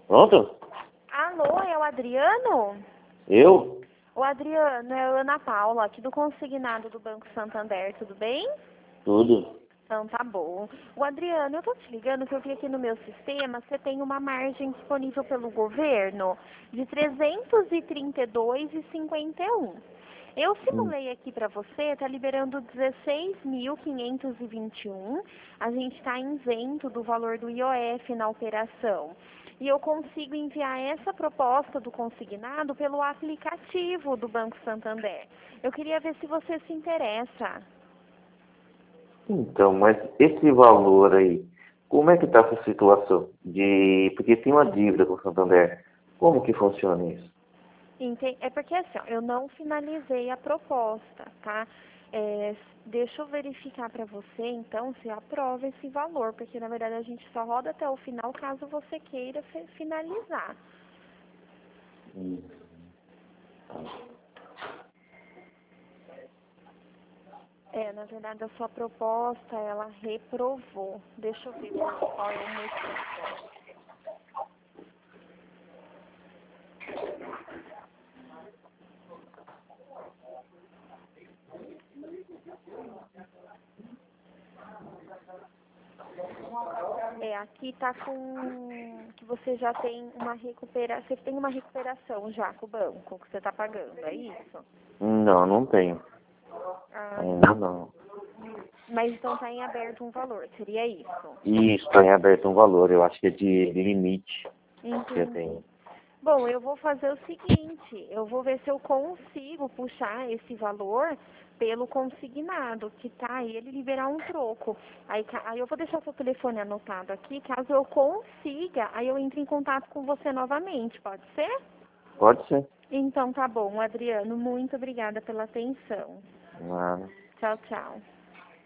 Pronto? Alô, é o Adriano? Eu? O Adriano, é a Ana Paula, aqui do consignado do Banco Santander, tudo bem? Tudo. Então tá bom. O Adriano, eu tô te ligando que eu vi aqui no meu sistema, você tem uma margem disponível pelo governo de 332,51. Eu Hum. simulei aqui para você, tá liberando 16.521. A gente está isento do valor do IOF na operação. E eu consigo enviar essa proposta do consignado pelo aplicativo do Banco Santander. Eu queria ver se você se interessa. Então, mas esse valor aí, como é que está essa situação? Porque tem uma dívida com o Santander. Como que funciona isso? É porque assim, ó, eu não finalizei a proposta, tá? Deixa eu verificar para você, então, se aprova esse valor, porque na verdade a gente só roda até o final caso você queira finalizar. Hum. Na verdade a sua proposta, ela reprovou. Deixa eu ver qual é o motivo. Aqui tá com que você já tem uma recuperação, você tem uma recuperação já com o banco que você tá pagando, é isso? Não, não tenho. Ah, Ainda não. mas então tá em aberto um valor, seria isso? Isso, está em aberto um valor. Eu acho que é de limite que eu Entendi. tenho. Bom, eu vou fazer o seguinte, eu vou ver se eu consigo puxar esse valor pelo consignado, que tá aí, ele liberar um troco. Aí eu vou deixar seu telefone anotado aqui, caso eu consiga, aí eu entro em contato com você novamente, pode ser? Pode ser. Então tá bom, Adriano, muito obrigada pela atenção. Nada. Tchau, tchau.